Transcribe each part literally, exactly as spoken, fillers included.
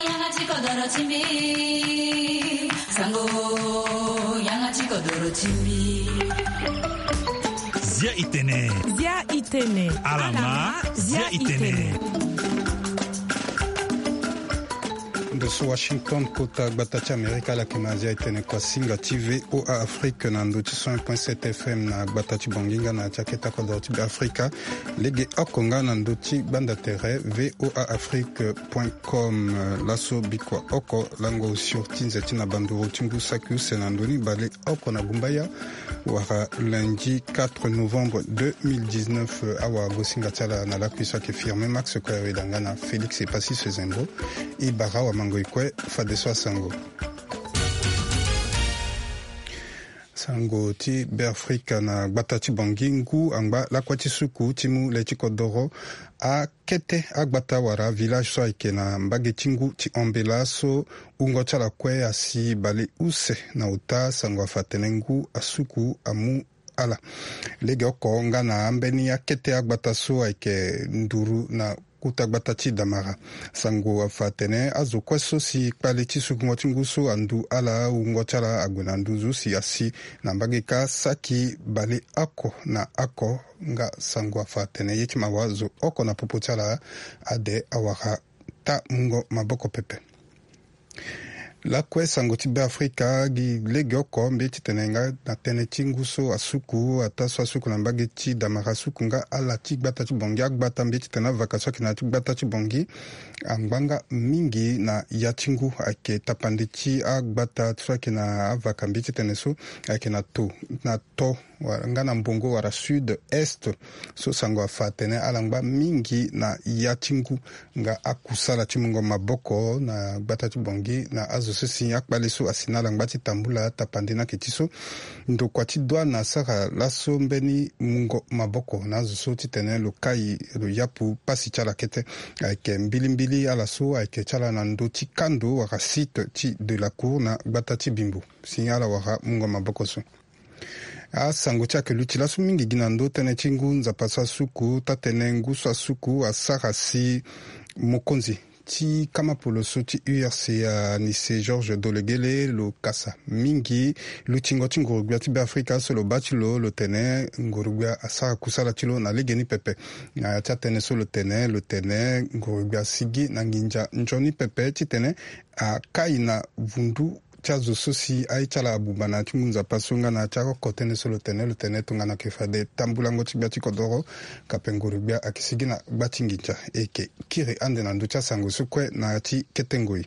양아치 거더러 침비 상고 양아치 거더러 침비 Zia Itene. Zia Itene. Alama Zia Itene. Ndoso Washington kota gbatacha Amerika la kimazia itene kwa singa T V O A Afrique na ndochi cent point sept F M na gbatachi bonginga na chaketa kwa dorti Afrika lege okonga na ndochi banda tere V O A Afrique point com laso bikwa oko lango sur tinze tina banduro tingu saku senandoni bale oko na gumbaya wara lundi quatre novembre deux mille dix-neuf awa gosinga tala na la kuisa ke firme Max kwa wedangana Félix et Passis Sezembo et bara wa Mangoikwe Fadeso Sango Sango ti Berfrika na Batati Bangingu angba la kwati suku timu leti kodoro a kete agbata wara village so ike na mbagetingu ti ombela so ungo chala kwe asi bale use na uta sango afatenengu asuku amu ala lege oko nga na ambeni ya kete agbata so ike nduru na kuta gbatachi damara sango afatene azo kweso si paleti sukungotingu so andu ala ungochala agunanduzu si asi na mbageka saki bale ako na ako nga sango afatene yetima wazo oko na popochala ade awara ta mungo maboko pepe la kwe sango tibe Afrika gi lege oko mbeti tenenga na tene tinguso asuku ataso asuku na mbageti damara suku nga ala tigbata chibongi agbata mbeti tena vakaswa kina tigbata chibongi ambanga mingi na yatingu ake tapandeti agbata tswa kina avaka mbeti teneso ake na to na to nga na mbongo wara sud est so sango afatene alangba mingi na yatingu nga akusala chimungo maboko na gbata chibongi na azo sisi akbale so asina langba tambula tapandina ketiso ndo kwa tidwa na sara laso mbeni mungo maboko na azo so titene lo kai lo yapu pasi chala kete ake mbili mbili ala so ake chala na ndo tikando waka site ti de la cour na gbata chibimbu sinyala waka mungo maboko so a sango chake lutila su mingi ginando tene chingu nzapasa suku tatene nguswa suku asara si mokonzi ti kama poloso ti U R C a nise Georges Dolegele lo kasa mingi lutingo ti ngurugua ti Afrika so lo bati lo lo tene ngurugua asara kusala ti lo na legeni pepe na ti atene so lo tene lo tene ngurugua sigi na nginja njoni pepe ti tene a kai na vundu chazo sosi ai chala abubana timunza pasunga na chako kotene solo tene lo tene tungana kefade tambulango tibiati kodoro kapengurubia akisigina batinginja eke kiri ande na nducha sango sukwe na ati ketengoi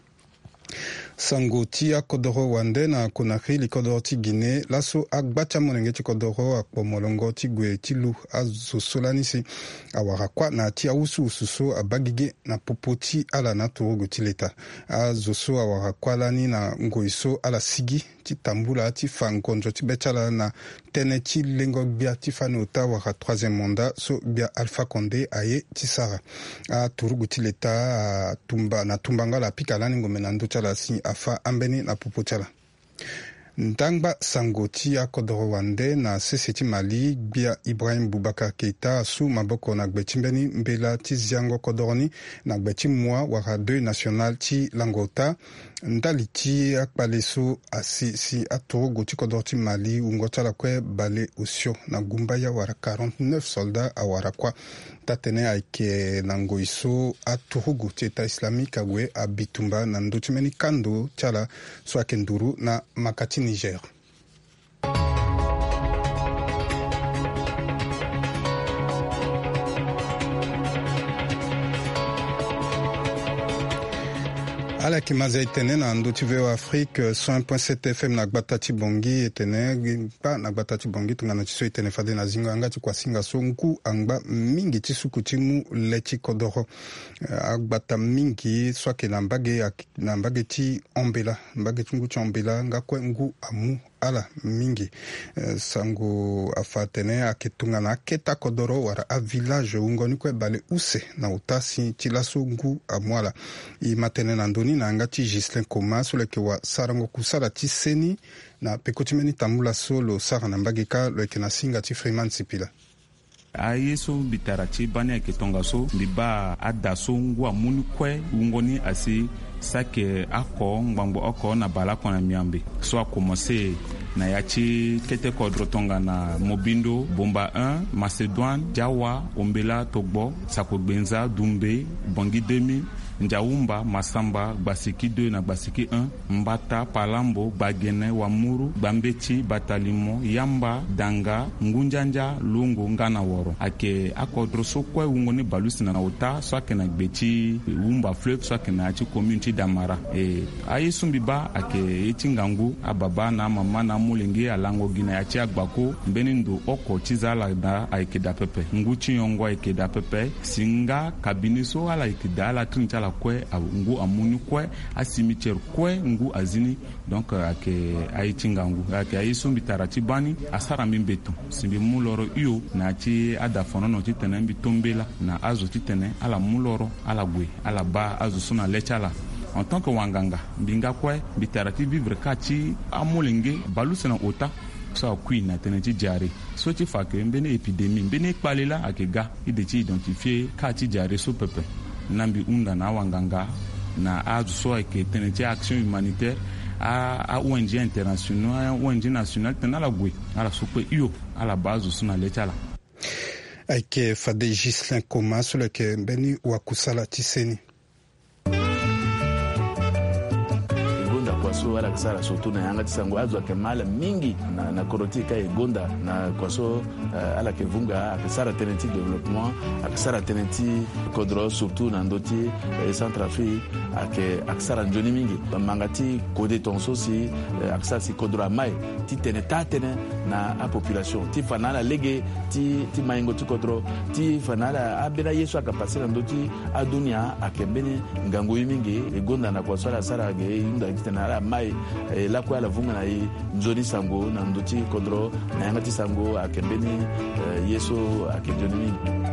sango tia kodoro wande na konakri li kodoro ti Guinée laso agbacha monenge ti kodoro akpomolongo ti gwe ti lu azo solanisi awara kwa na ti awusu ususo abagige na popo ti ala na torogo ti leta azo so awara kwa lani na ngoiso ala sigi ti tambula ti fa nkonjo ti bechala na tene ti lengo bia ti fane ota wara troisième mandat so bia Alpha Condé aye ti sara a torogo ti leta a tumba na tumbanga la pika lani ngome na ndo chala si afa ambeni na popochala Ntangba sango ti akodoro wande na seseti Mali bia Ibrahim Boubacar Keita su maboko na gbetimbeni mbela ti ziango kodoroni na gbeti mwa wara deux national ti Langota ndali ti akpale so asi si atorogo ti kodoro ti Mali ungotala kwe bale osio na gumbaya wara quarante-neuf soldats awara kwa tatene aike na ngoiso atorogo ti Eta Islamique agwe abitumba na ndotimeni kando tiala so akenduru na makati Niger. ala kimaza itene na ndo T V O Afrique cent point sept F M na gbatachi bongi itene pa na gbatachi bongi tungana chiso itene fade na zingo anga kwa singa so nku angba mingi chisuku timu lechi kodoro agbata mingi swake na mbage na mbage ti ombela mbage chungu cha ombela nga kwe ngu amu ala mingi uh, sango afatene aketunga na keta kodoro wara a village ungoni kwe bale use na utasi tilaso ngu amwala i matene na ndoni na anga ti Gislin Koma so leke wa sarango kusala ti seni na pekotimeni tambula solo sara na mbageka leke na singa ti Freeman Sipila ayeso bitarachi bani ke tongaso biba adaso ngwa munikwe ngoni asi sake ako ngbangbo oko na bala kona miambe so a commencé na yachi kete kodro tonga na Mobindo Bomba un Macédoine Jawa Ombela Togbo Sakogbenza Dumbe Bangui deux mille Njaumba Masamba Gbasiki deux na Gbasiki un Mbata Palambo Bagene Wamuru Bambechi Batalimo Yamba Danga Ngunjanja Lungu Ngana Woro ake akodro sokwe ungoni balusi na ota so akena gbechi Wumba Fleuve so akena achi community Damara e ayisumbi ba ake etingangu ababa na mama na mulingi alango gina yachi agbako mbenindo oko chizala da aikeda pepe nguchi yongo aikeda pepe singa kabiniso ala aikeda ala trincha la kwe ngu amuni kwe asimicher kwe ngu azini donc ake aitingangu ake ayisumbi tarati bani asara mimbeto simbi muloro iyo na chi adafono no titene mbi tombela na azo titene ala muloro ala gwe ala ba azo suna lechala en tant que wanganga mbinga kwe bitarati vivre kachi amolenge balusena ota so queen na teneti jare so ti fa ke mbene epidemie mbene kpalela akega ideti identifier kachi jare so pepe nambi unda na wanganga na azo so ke teneti action humanitaire a a O N G international a O N G national tenala gwe ala sokwe iyo ala base suna lechala aike Fade Gislin Koma sur le mbeni wakusala tiseni kwaso ala kisara sotu na yanga tisango azo akemala mingi na na korotika egonda na kwaso uh, ala kevunga akisara tenenti development akisara tenenti kodro surtout na ndoti eh, Centrafrique ake akisara njoni mingi mangati kode tonso si uh, akisara si kodro mai ti tene tatene na a population ti fanala lege ti ti maingo ti kodro ti fanala abena yesu akapasira ndoti adunia akembene ngango mingi egonda na kwaso ala sara ge inda kitana mai eh, la kwa la vunga na i nzoni sango na ndoti kodro na yanga ti sango akembeni eh, yeso akenjoni mingi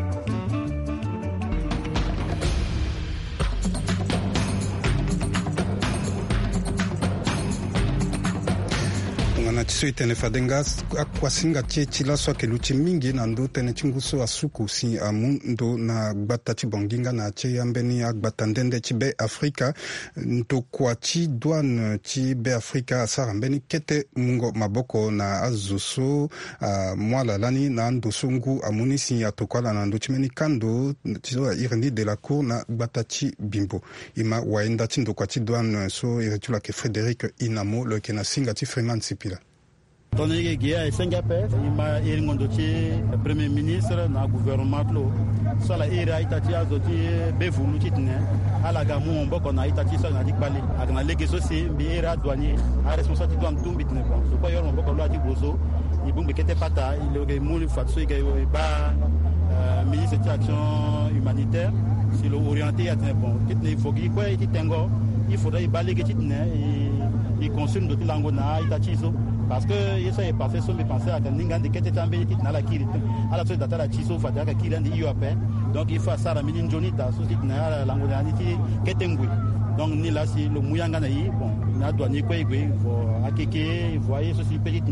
na tiso itene fadenga akwasinga tie chila so ke luchi mingi na ndo tene chinguso asuku si amundo na gbata chibonginga na che yambeni agbata ndende chibe Afrika ndo kwa chi douane chibe Afrika asara mbeni kete mungo maboko na azuso uh, mwala lani na ndo sungu amuni si atokwala na ndo chimeni kando tiso irni de la cour na gbata chi bimbo ima waenda chindo kwa chi douane so iretula ke Frédéric Inamo le kena singa ti Freeman Sipila Tony Guia et Singapour, il m'a éringondoché premier ministre na gouvernement lo. So la era itati azoti bevulu titne ala gamu mboko na itati so na dikbali agna lege so si bi era douanier a responsabilité douane tumbi tne bon. So ko yor mboko lo ati bozo ibumbe kete pata il le mulu fatso ke ba ministre de action humanitaire si lo orienté à bon titne il faut qu'il quoi titengo il faudrait balayer titne et il consomme de lango na itati so parce que ça est passé sur mes pensées à Ningan de Ketambe qui n'a la kiri à la suite de la Chiso Fadaka qui l'a dit U A P donc il faut ça la mine Jonita sous la langonanité Ketengui donc ni là si le Mouyanganaï bon na douanier quoi il faut akeke voyez ceci petit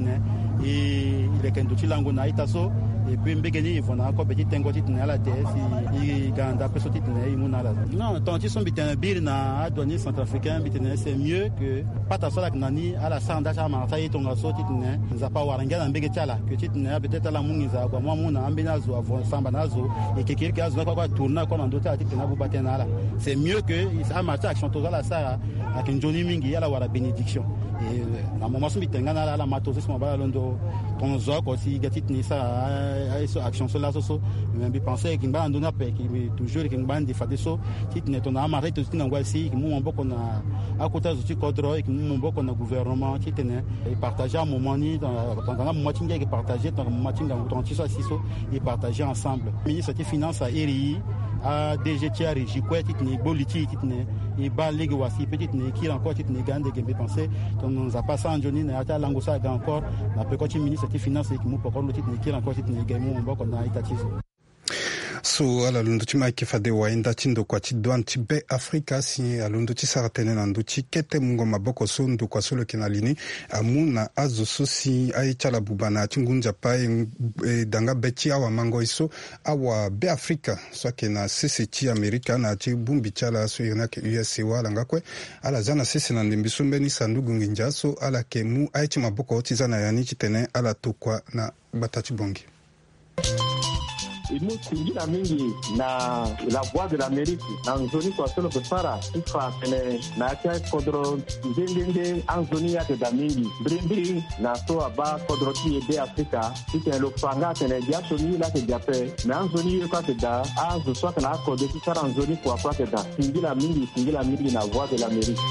et il est qu'un outil langona itaso et puis mbegeni il faut na ko petit tengo tit na la terre si il ganda pe so tit na imuna la non tant ils sont bitin bir na douanier centrafricain bitin c'est mieux que pata so la nani ala sanda cha ma tayi tonga so tit na za pa waranga na mbege chala que tit na peut-être la mungi za kwa mwa na ambina zo avon samba nazo et que quelqu'un azo kwa tourna kwa ndota tit na bu batena la c'est mieux que ça marche action to la sara avec Johnny mingi ala wara bénédiction et na moment so bitanga na la mato so ba londo ton zo ko si gatit ni sa action action cela so même bi penser qu'il va ndona pe qui toujours qu'il va ndi fade so tit ne ton amare to tina ngwa si mu mboko na akota zo ti kodro et mu mboko na gouvernement tit ne et partager un moment ni dans pendant moment tinga qui partager dans moment tinga ton ti so si so et partager ensemble ministre des finances à R I a D G T R J quoi tit ne boliti tit ne et ba legi wasi petite ne qui encore tit ne gande que penser ton nous a passé en journée na ata langosa encore na pe ko ti ministre des finances et qui mu pokolo tit ne qui encore tit ne gamu mboko na itati so ala lundu ti mai ke fade waenda ti ndokua ti douane ti be afrika si alundu ti sara tënë na ndö ti kete mungo maboko so ndokua so lo yeke na lini amu na azo so si aye ti ala buba na ti ngu nzapa e, e danga be ti awamango e so awabe afrika so ayeke na sese ti amerika na ti bungbi ti ala so e na yeke U S A wala nga kue ala za na sese na ndembi so mbeni sandugu nginja so ala yeke mu aye ti maboko ti za na ya ni ti tene ala tokua na gbata ti bongi. imusingira mingi na la voix de l'Amérique na nzoni kwa solo kusara ifa tene na kia kodro ndende anzoni yake da mingi brimbiri na so aba kodro ti ebe Afrika ite lo fanga tene dia soni la ke diape na anzoni kwa te da azu so kana kodro ti sara anzoni kwa kwa te da singira mingi singira mingi na voix de l'Amérique.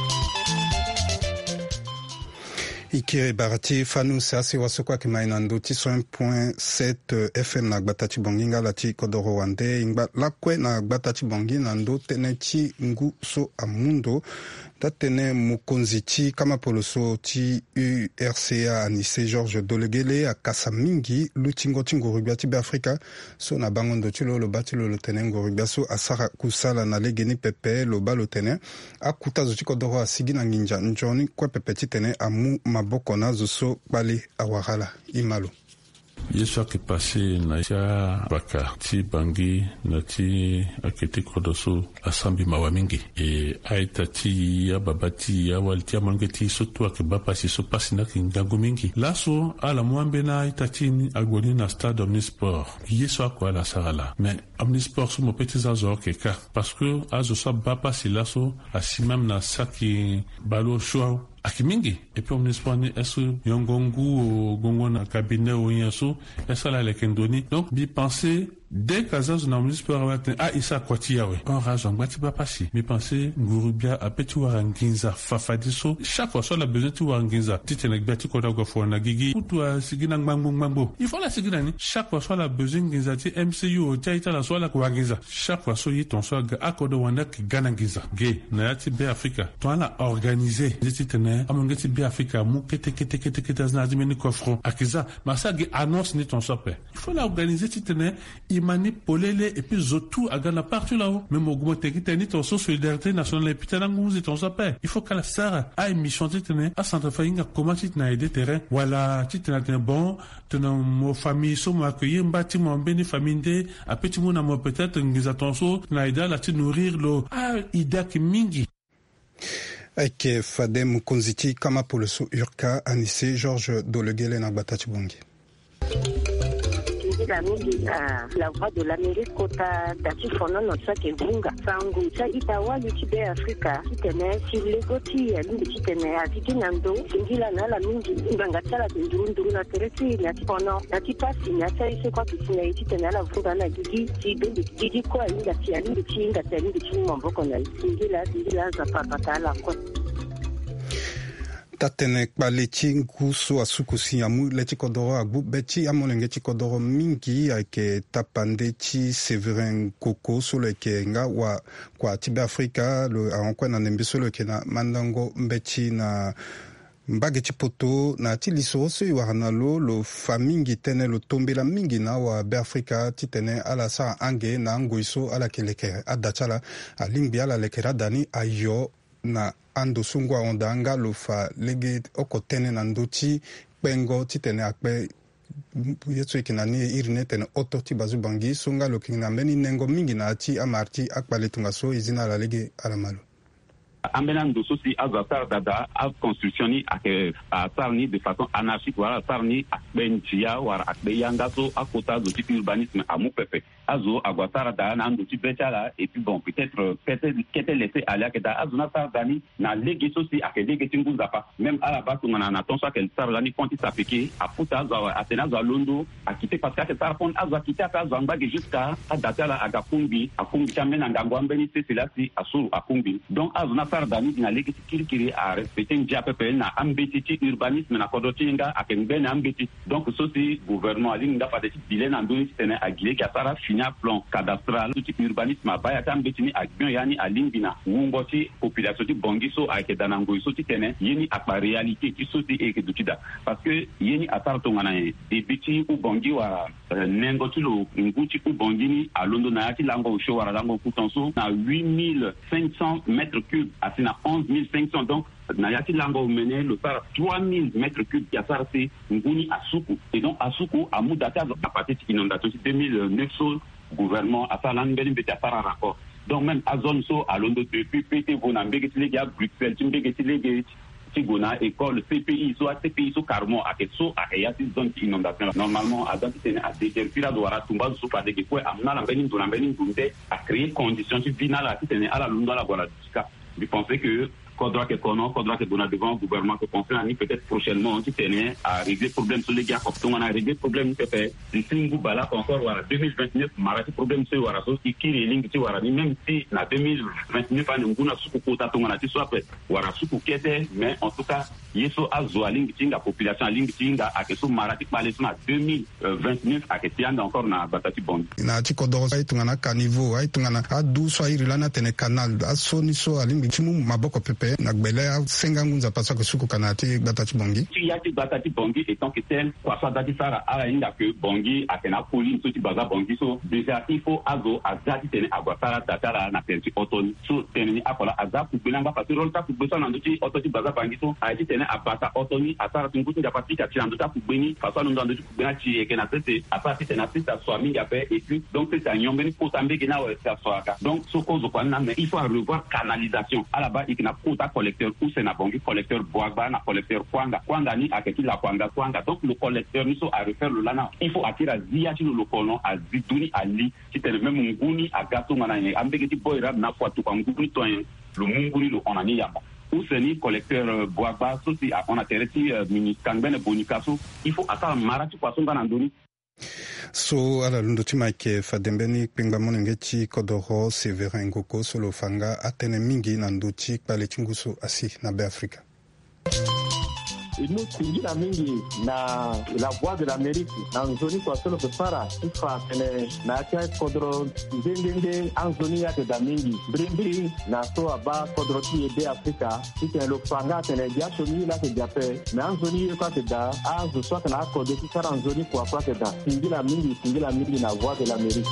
Ike barati fanu sasi wasokwa ki maina ndoti cent point sept F M na gbata ti bongi nga la ti kodoro wande ingba lakwe na gbata ti bongi na ndo tene ti ngu so amundo da tene mukonzi ti kama polo so ti U R C A anise Georges Dolegele akasa mingi luti ngo ti ngorubia ti be Afrika so na bango ndo ti lo lo ba ti lo lo tene ngorubia so asara kusala na legeni pepe lo ba lo tene akuta zo ti kodoro asigi na nginja njoni kue pepe ti tene amu maboko na zo so kpali awagala imalo. Yesu akipasi na ya baka ti bangi na ti akiti kodoso asambi mawa mingi e aita ti ya babati ya walti ya mangi ti sotu akibapasi so pasi na kingangu mingi laso ala mwambe na aita ti agoni na stade Omnisport Yesu akwa la sarala mais Omnisport so mo peti za zo keka parce que azo so bapasi laso asimam na saki balo show akimingi et puis Omnisport ni esu yongongu gongo na cabinet o yaso esa la lekendoni donc bi penser dès qu'azaz na Omnisport awate ah isa kwati yawe on rajon gbati ba pasi mi penser ngurubia apeti waranginza fafadiso chaque fois sur la besoin tu waranginza titene gbati ko dago fo na gigi utwa sigina ngbangu ngbangu il faut la sigina ni chaque fois sur la besoin nginza ti M C U o taita la so la ko waranginza chaque fois so yiton so ga akodo wanda ki gana nginza ge na yati be Afrika to ala organiser titene amongeti be Afrika mu kete kete kete kete na dimeni kofro akiza masa ge annonce ni ton sope il faut la organiser titene imani polele et puis zotu agana partout là-haut même au gouvernement technique ni ton solidarité nationale et puis tananguzi ton sope il faut que la sara a émission titene a centre fainga comment titena aider terrain voilà titena tene bon tena mo famille so mo accueillir mbati mo mbeni famille a petit mo na mo peut-être ngiza ton so na ida la ti nourrir lo ah ida ki mingi Eke fade mukonzi ti kama polo so urka anise Georges Dolegele na gbata ti bongi. La mingi na la voix de l'Amérique kota dati fono no sa ke bunga sangu sa itawa yuti be Afrika tene si legoti ya lingi tene atiki nando singila na la mingi nganga tsala ndundu na tereti na fono na tipasi na sai se kwa tsina yuti tene la vunga na gigi ti bendi gigi kwa inga ti ya lingi ti inga ti lingi ti mboko na singila singila za papa la kwa tatene kpale ti ngu so asuku si amu le ti kodoro agbu be ti amolenge ti kodoro mingi ayeke tapande ti Séverin Koko so lo yeke nga wa kua ti be Afrika lo ahokue na ndembi so lo yeke na mandango mbe ti na mbage ti poto na ti liso so e wara na lo lo fa mingi tënë lo tombela mingi na awabe Afrika ti tene ala sara ange na angoi so ala yeke lekere ada ti ala alingbi ala lekere adani ayo na ando sungu aonda anga lo fa lege oko tene na ndo ti kpengo ti tene akpe yeso yeke na ni e iri ne tene oto ti bazu bangi so nga lo yeke na mbeni nengo mingi na ti amar ti akpale tunga so e zi na ala lege ala malo ambena ndoso si azo asara dada a construction ni ake asara ni de façon anarchique wala asara ni akpe njia wara akpe yanga so akota azo ti urbanisme amu pepe azo agwasara da na ndo ti bechala et puis bon peut-être peut-être kete laisser aller ake da azo na sara dani na lege so si ake lege ti nguza pa même ala ba tunga na na tonso ake sara dani ponti sapeke aputa azo atena azo londo akite parce que ake sara pon azo akite aka azo ambage jusqu'à adatala agakumbi akumbi chamena ngango ambeni se cela si asuru akumbi donc azo na sara dani na lege ti kirikiri a respecter njia pepe na ambeti ti urbanisme na kodo ti nga ake mbene ambeti donc so si gouvernement ali nga fa de ti bilen na ndoni ti tene agile ki asara fini nya plan cadastral tout urbanisme baya tambetini agbion yani alimbina wungoti population ti bongi so ake danango so ti tene yeni akpa réalité ti so ti eke dutida parce que yeni asar to ngana debiti u bongi wa nengo ti lo nguti u bongi ni alondo na ti lango usho wara lango kutonso na huit mille cinq cents mètres cubes asina onze mille cinq cents donc na yati lango mené le par trois mille mètres cubes qui a sarté nguni asuku et donc asuku a mudata à partir de inondation deux mille neuf so gouvernement a salan ben beta para rapport donc même à zone so à Londres depuis P T vona mbege ti legi à Bruxelles ti mbege ti legi ti gona école C P I so a C P I so carmo a que so a yati zone ti inondation normalement à dans ti a déterpira do wara tumba so pa de que quoi amna la ben do la ben ndunde a créer conditions ti finale ti tene ala lundo la voilà je pensais que Kodra que kono, Kodra que donna devant le gouvernement que penser à peut-être prochainement qui tenait à régler problème sur les gars comme on a réglé problème que fait du singu bala encore voilà deux mille vingt-neuf marati problème c'est voilà so qui qui ligne qui voilà même si na deux mille vingt-neuf on nguna suku kota to ngana ti so après voilà suku kete mais en tout cas yeso azwa ligne tinga population ligne tinga a que so marati parler sur deux mille vingt-neuf a que tianda encore na batati bon na ti kodoro ay tungana ka niveau ay tungana adu so irilana tene canal asoni so alingi timu maboko pepe na gbele senga ngunza pasa ko suku kanati batati bongi ti yati batati bongi étant que tel kwa sa dati sara ala inda que bongi akena poli so ti baza bongi so déjà il faut azo azati tene agwasara datara na penti otoni so tene akola azapu bilanga parce que rolta ku beso na ndoti ototi baza bongi so aiti tene abata otoni asara tunguti da patika ti ndota ku beni faso ndo ndoti ku bena ti ekena tete apati tene asita so minga pe et puis donc c'est un yombeni ko tambe gena wa sa soaka donc so ko zo kwana mais il faut revoir canalisation ala ba ikina kota collecteur ou c'est na bongi collecteur boagba na collecteur kwanga kwanga ni akeki la kwanga kwanga donc le collecteur ni so a refaire le lana il faut attirer zia ti le kono a ziduni ali ti tene même nguni agato ngana ni ambeki ti boira na kwa tu nguni to le munguni lo onani yamba ou c'est ni collecteur boagba so si on a tereti mini kangbene bonikaso il faut ata marati kwa songa na ndoni so ala lundo ti maike fadembeni kpingba monenge ti kodoro Severin Ngoko solo fanga atene mingi na ndo ti kpale ti nguso asi na be Afrika ino tingira mingi na la voix de l'Amérique na nzoni kwa solo pepara ifa tene na kia kodro ndende anzoni ya da mingi brimbiri na so aba kodro ti ebe Afrika ite lo fanga tene dia soni la ke jape na anzoni kwa te da azu so kana kodro ti sara anzoni kwa kwa te da tingira mingi tingira mingi na voix de l'Amérique.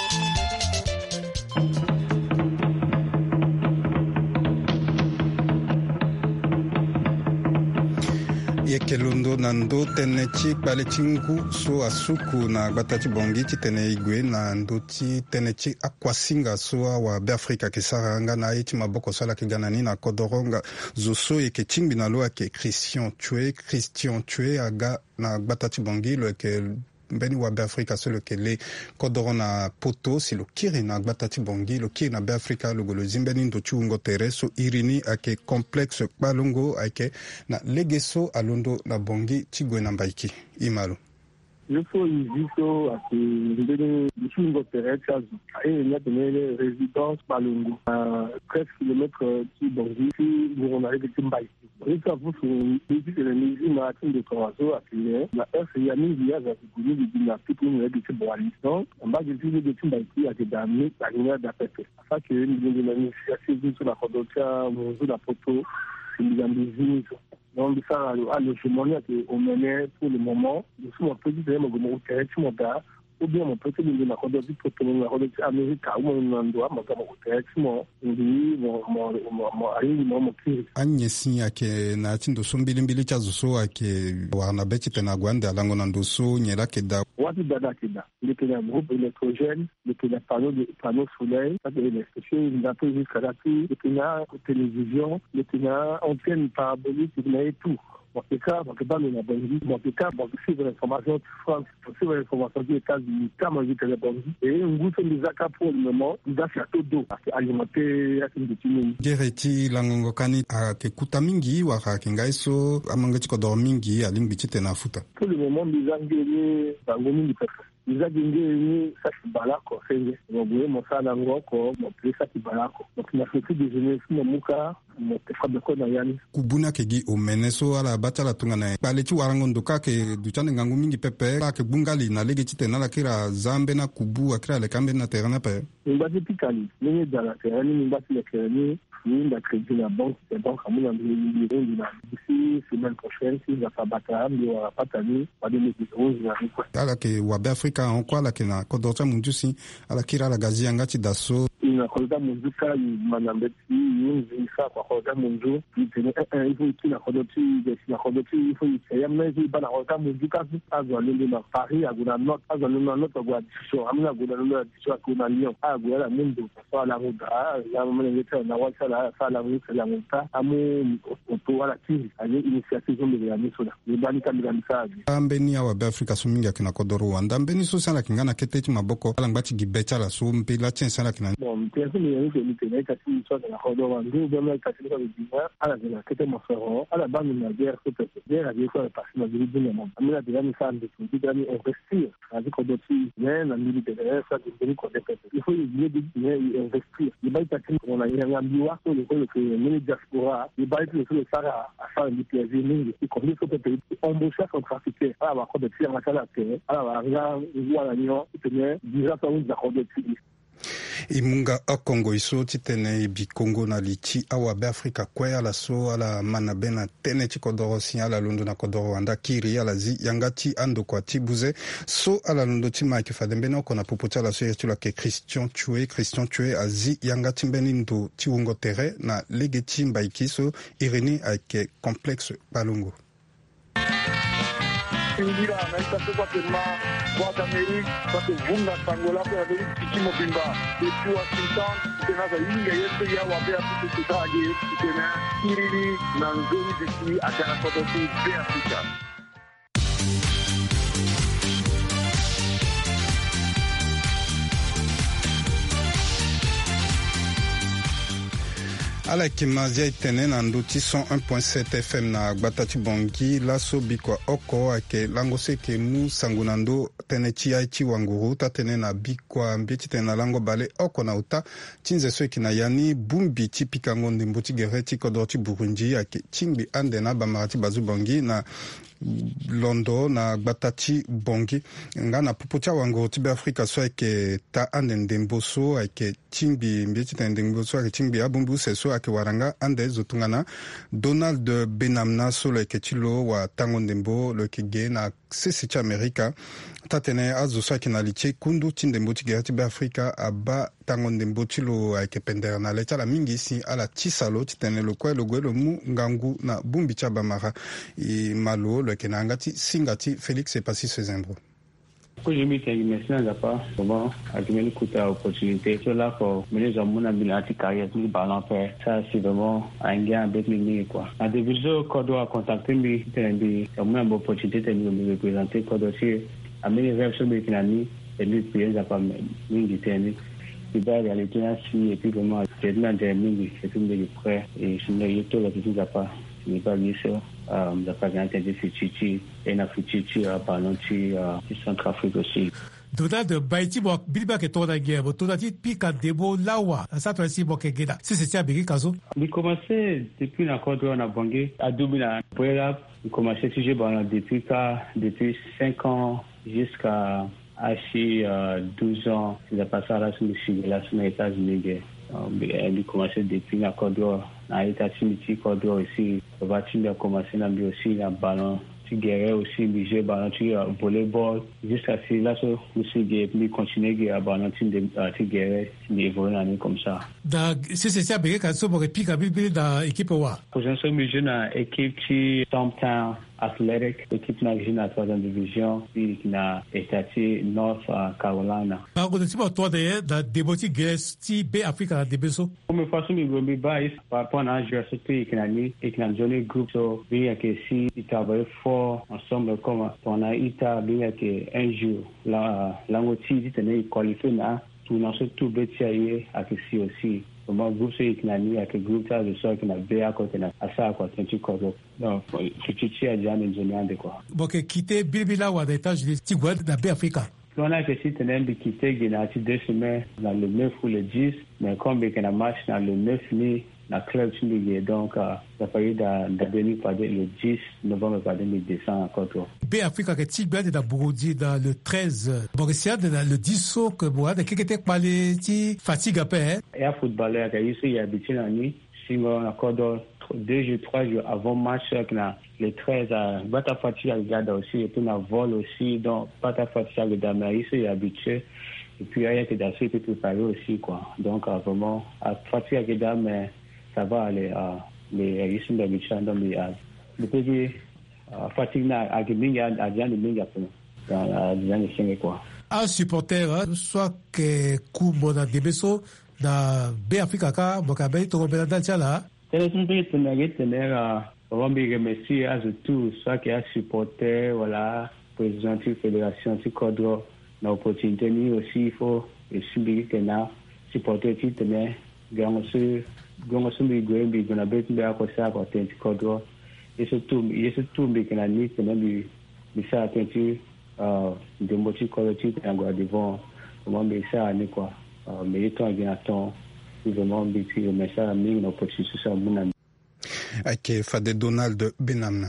yekelundo na ndo tene ti kpale ti ngu so asuku na gbata ti bongi ti tene igwe na ndo ti tene ti akuasinga so awa be Afrika yeke sara nga na ye ti maboko so ala yeke ga na ni na kodoro nga zo so yeke ti ngbi na lo ayeke Christian Tue Christian Tue aga na gbata ti bongi lo yeke mbeni wa be Afrika so lo yeke le kodoro na poto si lo kiri na gbata ti bongi lo kiri na be Afrika lo go lo zi mbeni ndo ti hungo tere so iri ni ayeke complexe kpalongo ayeke na lege so alondo na bongi ti gue na mbaiki i ma lo il faut ici à ce ndene bisungo terrecha et la tenere résidence balungu à treize kilomètres qui bongi si on arrive de Mbaï et ça vous faut ici le musée matin de Korazo à finir la F ya mingi ya za kuni di na pipu ni de Boali donc on va dire de Mbaï à de dame la ligne d'appel ça que nous de la initiative sur la photocha sur la photo il y a des images donc ça a le chemin que on menait pour le moment nous sommes un peu différents mais on tient tout monde ou bien on peut te donner la code du photo la code Amérique ou on doit mais comme on tient tout monde ndi mo mo mo ari mo mo ki anye sinya ke na tindo so mbili mbili cha zo ake wana beti tena gwanda lango na ndoso nyela ke da watu dada kida le kenya groupe électrogène le kenya panneau de panneau soleil ça c'est les choses d'un peu jusqu'à la le kenya télévision le kenya antenne parabolique et tout. Bon, c'est ça, donc, dans le Bongi, bon, c'est ça, bon, c'est l'information de France, c'est l'information des États-Unis, comme on dit que le Bongi, et un goût de l'Isaka pour le moment, il a château d'eau, parce qu'alimenter, à une petite Gereti, Langongokani, à Kekuta Mingi, ou à Kengaiso, à Mangachiko Dormingi, à Limbiti Nafuta. Pour le moment, les Angélés, dans le monde, iza genge saki balako senge ngobuye mosala ngoko mo plesa ki balako donc na fait déjeuner simo muka kubuna kegi omene so ala batala tungana pale chi warangondo ka ke duchane ngangu mingi pepe ka ke bungali na lege chite na la kira zambe na kubu akira le kambe na terana pe mbasi pikali ni dala terani ni mbasi le terani ni la crédit la banque c'est donc à mon avis ni ni na d'ici semaine prochaine si va pas battre ni wa patani wa deux mille onze na quoi ala ke wa be Afrika on kwa la ke na kodota munjusi ala kira la gazi ngati daso ina kodota munjuka manambeti ni sa kwa kodota munju ni tene un il faut qu'il a kodoti de la kodoti il faut il y a mais il va la kodota munjuka azo lele na Paris aguna not azo lele na not kwa disho amina aguna lele disho kuna Lyon aguna la mundu kwa la roda ya mwenye na wacha la sala mwisa la mwita amu oto ala tizi ane initiative zombe ya misola ni bani kamila misaji ambeni ya wa be Afrika suminga kina kodoro wanda ambeni so sana kingana ketechi maboko ala ngbachi gibecha la so mpe la chen sana kina bon pienso ni ni ni ni kasi so na kodoro wandu bema kasi ko bidina ala de la kete mafero ala bani na guerre peut être guerre avec quoi passer na vie de monde amina de la misande de de la investir avec kodoti mais na militaire ça de ni ko de il faut y investir il va être on a un ambiwa le que les diaspora les bails le fait ça à faire du plaisir mingi et comme il faut peut-être embaucher son trafiquant à la code de tir à la terre à la rien voilà nion tenir déjà ça vous accord de tir imunga akongo iso titene bi Congo na lichi awa be Afrika kwa ala so ala manabena tene chikodoro si ala londo na kodoro anda kiri ala zi yangati ando kwa tibuze so ala londo tima kifadembe na kona popota la so yetula ke Christian Tchoué Christian Tchoué azi yangati mbeni ndo tiungo tere na legeti mbaikiso Irénée avec complexe Balungu Ingira na ita kwa tema kwa Amerika kwa vunga Angola kwa vile kichimo bimba kwa Washington tena za inga yetu ya wabea tututaje tena irili na nzuri disi atana kwa dosi be Afrika ala kimazia itene na nduti cent un point sept F M na Gbatati Bongi la sobi kwa oko ake lango seke mu sangunando tene chi aichi wanguru ta tene na bikwa mbiti tene na lango bale oko na uta chinze sweki na yani bumbi chi pikango ndimbuti gereti kodoti Burundi ake chingbi ande na bamarati bazu Bongi na Londo na Gbatati Bongi nga na pupucha wango tibe Afrika so ake ta ande ndemboso ake chingbi mbiti tene ndemboso ake chingbi abumbu seso ake waranga ande zotungana Donald Benamna solo ake chilo wa tango ndembo lo kige na sisi cha Amerika tatene azo so ake na liche kundu tindembo tigera tibe Afrika aba tango ndembo chilo ake pendera na lecha la mingi si ala chisalo titene lo kwe lo gwe lo mu ngangu na bumbi cha bamara i malo lo ake na angati singati Félix Epasi Sezembro. Aujourd'hui, c'est une mission de pas comment accumuler toute opportunité. C'est là pour mener à mon abilité carrière sur le ballon fait. Ça, c'est vraiment un gain avec les quoi. À des visions qu'on doit contacter, mais c'est une opportunité de nous représenter. Quand aussi, à mes rêves sur mes finances, et lui, puis, il n'y a pas de déterminé. Il va y aller ainsi, et puis vraiment, c'est une déterminée, c'est une des prêts, et je ne l'ai pas pas. Il va bien sûr. Um, da pagante de Fititi et na Fititi a Balonti a Centrafrique aussi. Donald Baiti bo bilba ke toda guerre bo toda ti pika debo lawa ça toi si bo ke geda si c'est ça bigi kazo. Il commençait depuis la côte on a bangé à Dublin pour là il commençait toujours bon depuis ça depuis cinq ans jusqu'à achi douze ans il a passé à la Suisse la Suisse États-Unis. Il commençait depuis la côte d'Or na États-Unis côte d'Or aussi on va il a commencé na bio aussi la ballon tu guerre aussi bijé ballon tu volleyball jusqu'à ce là so aussi il continuer à ballon tu de tu guerre évoluer année comme ça da si c'est ça bege ka so bo pika bilbil da équipe wa pour un seul milieu na équipe qui Tomptown Athletic équipe na na troisième division puis na État North Carolina ba go ti ba to de da deboti guest ti be Africa de beso comme façon mi go mi base par rapport à jouer surtout qui na ni et qui na journée groupe so bien que si il travaille fort ensemble comme on a ita bien que un jour la langoti dit tenir qualifié na tout na surtout betiaye avec si aussi comment groupe c'est qui na ni avec groupe ça de ça qui na bien à côté na ça quoi c'est quoi donc Fititi a déjà mentionné de quoi bon que quitter bilbila wa des États-Unis ti gwa da be Africa. On a que si tenait de quitter Guinée deux semaines dans le neuf ou le dix mais comme il y a un match dans le neuf mai la club Chimbié. Donc, ça a fallu d'abonner le dix novembre par deux mille descendre encore trop. B Africa que tu de Bourodi dans le treize. Borissia de le dix au que Bourad qui était parlé ti fatigue à paix. Et un footballeur qui a eu il habitué la nuit. Si on accorde deux jours, trois jours avant match, le treize à Bata Fatigue à regarder aussi, et puis on a vol aussi, donc Bata Fatigue à regarder, mais il est habitué. Et puis, il y a été d'assez préparé aussi, quoi. Donc, euh, vraiment, à Fatigue à regarder, mais ça va aller, euh, mais ils sont d'habitude, donc, le pays, Fatigue à regarder, à regarder, dans la dizaine de cinq, quoi. Un supporter, soit que Koumona Debeso, dans B Africa, Bokabe, Torobena Dalchala. C'est un pays qui a remercié à tout, soit qu'il y a un supporter, voilà, président de la fédération, qui cadre l'opportunité, mais aussi il faut subir que nous supporter qui tenait, gagnons ce, gagnons ce milieu, mais on a besoin de faire ça pour tenir cadre. Et surtout, il y a surtout mais que la nuit, tenait, mais ça a tenu, euh, de motifs collectifs, et encore devant, comment mais ça a quoi. Mais il est bien à temps, vraiment, le message a mis une opportunité sur mon ami. Ake Fade Donald Benamna.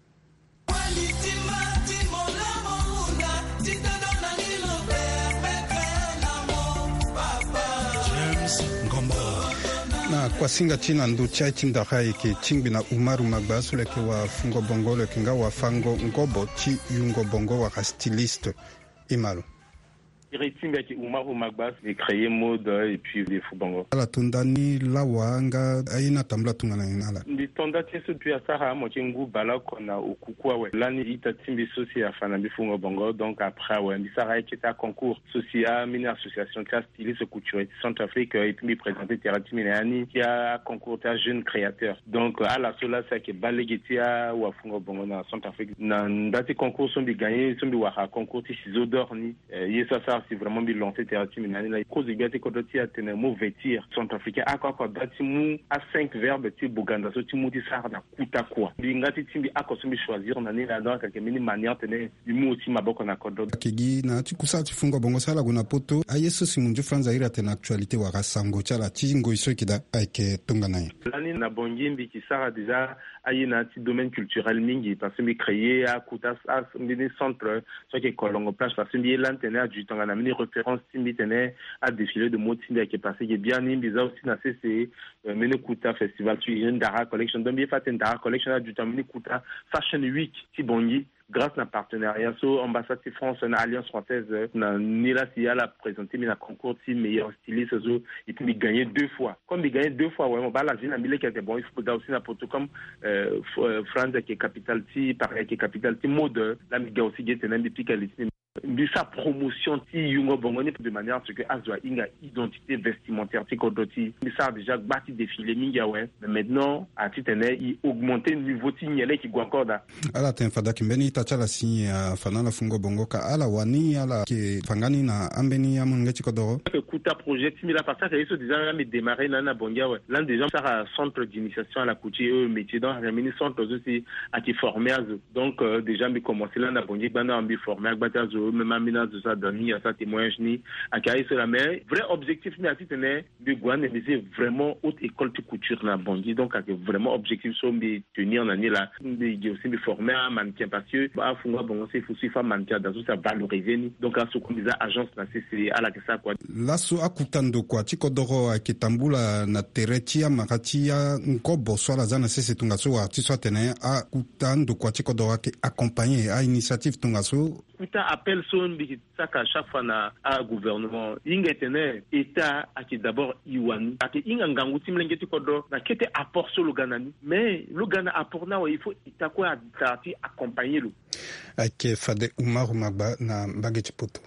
Na kwa singa china ndu chai chinda hai ke chingbi na Umaru Magba sule ke wa fungo bongo le kinga wa fango ngobo chi yungo bongo wa stiliste Imalo. Iritimba ki Umaru Magba est créé mode et puis les Fubango. La tondani la wanga aina tambla tungana inala. Ndi tonda teso tu asara mo chengu bala kona okukwa we. Lani ita timbi soci afana bifungo bongo donc après ouais bisara ekita concours social mini association classe styliste couture Centrafrique et puis présenté Terati Minani qui a concours ta jeune créateur. Donc à la sola ça que balegetia ou afungo bongo na Centrafrique na ndati concours sont bi gagner sont bi wa concours ti ciseaux d'or ni yesa ça c'est vraiment bien lancé Terati Minani la cause de gâté kodoti a tener mauvais tir Centrafricain à quoi quoi dati mu à cinq verbes ti Buganda so ti mu ti sar na kuta quoi ngati timbi akosumi choisir na ni la donc que mini manière tener du mu aussi maboko na kodo kigi na ti kusa ti fungo bongo sala guna poto ayeso simunju franza ira tena actualité wa rasango chala ti ngo iso kida ake tongana lani na bongimbi ki sara déjà ayina ti domaine culturel mingi parce que mi créé à kuta à mini centre soit que kolongo plage parce que mi lantene du tongana na mini référence timbi tene à défilé de mode timbi qui est passé qui est bien ni bizarre aussi na C C mini kuta festival tu une Dara collection donc bien fait une Dara collection du temps mini kuta fashion week ti bongi grâce à un partenariat so ambassade de France une alliance française na nila si a la présenté mais na concours ti meilleur styliste so et puis gagné deux fois comme il gagné deux fois ouais on va la ville na mille qui était bon il faut aussi na poto comme euh, France qui est capitale ti pareil qui est capitale ti mode la mi ga aussi qui était na depuis qu'elle de sa promotion ti yungo bongoni de manière à ce que azwa inga identité vestimentaire ti kodoti mais ça a déjà bâti défilé minga ouais mais maintenant à titene il augmenter niveau ti nyele ki gwa encore da ala ten fada kimbeni tachala si fanana fungo bongo ka ala wani ala ke fangani na ambeni ya mungeti kodoro kuta projet ti mila parce que ça déjà mais démarrer na na bonga ouais là déjà ça a centre d'initiation à la couture métier dans la mini centre aussi à qui former donc euh, déjà mais commencer là na bonga bana ambi former bata même amina de ça donner à ça témoignage ni à cahier sur la mer vrai objectif mais à titre de Gouane c'est vraiment haute école de couture na bongi donc à vraiment objectif sont de tenir en année là de aussi de former un mannequin parce que bah funga bon c'est faut aussi faire mannequin dans ça valoriser ni donc à ce qu'on disait agence na c'est à la que ça quoi la so akutando kwa tikodoro akitambula na teretia makatia nkobo swala zana sisi tungaso artiste tene akutando kwa tikodoro ke accompagner à initiative tungaso putain appel son bi saka chaque fois na a gouvernement inga tene état aki d'abord iwani aki inga nganguti mlengeti kodo na kete apport sur le ganani mais le gana apport na il faut itakwa tati accompagner lo ake Fade Umaru Magba na mbageti poto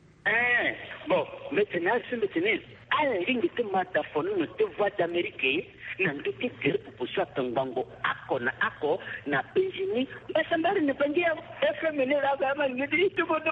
eh bon maintenant c'est maintenant à l'ingue te mata fono te voix d'Amérique na ndoki kele proposition tangango ako na ako na penjini basambari ne pangia F M N la kama ngidi tu bodo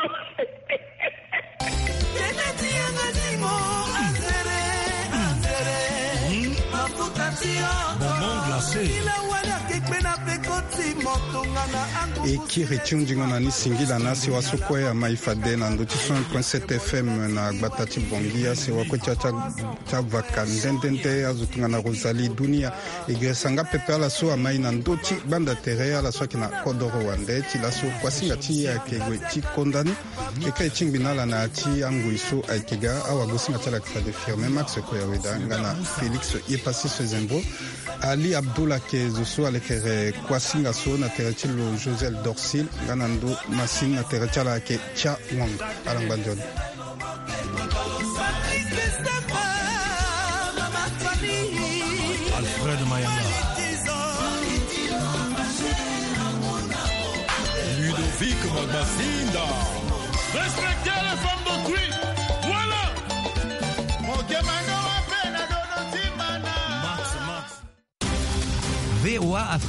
tenati yangazimo azere azere mafuta tio bonbon glacé ila wala ekiri tiundingo na ni singila nasi wasukwe ya maifade na ndo cent un point sept F M na gbata tibongia se wako cha cha vaka ndendende azutunga na Rosalie Dunia igresanga pepe ala so amai na ndoti banda tere ala so kina kodoro wande ti la so kwasinga ti ya kegwe ti kondani eka chimbinala na ti anguiso aikiga awa gosinga tala kfa de firme Max ko ya weda ngana Felix yepasi se zembo Ali Abdullah ke zoso alekere kwasinga so na teretilo Josel Dorsil ganando masin na teretala ke cha wang alangbanjon Alfred Mayanga Ludovic Magbasinda. Respectez les femmes d'autrui. Voilà. Max, Max. V O A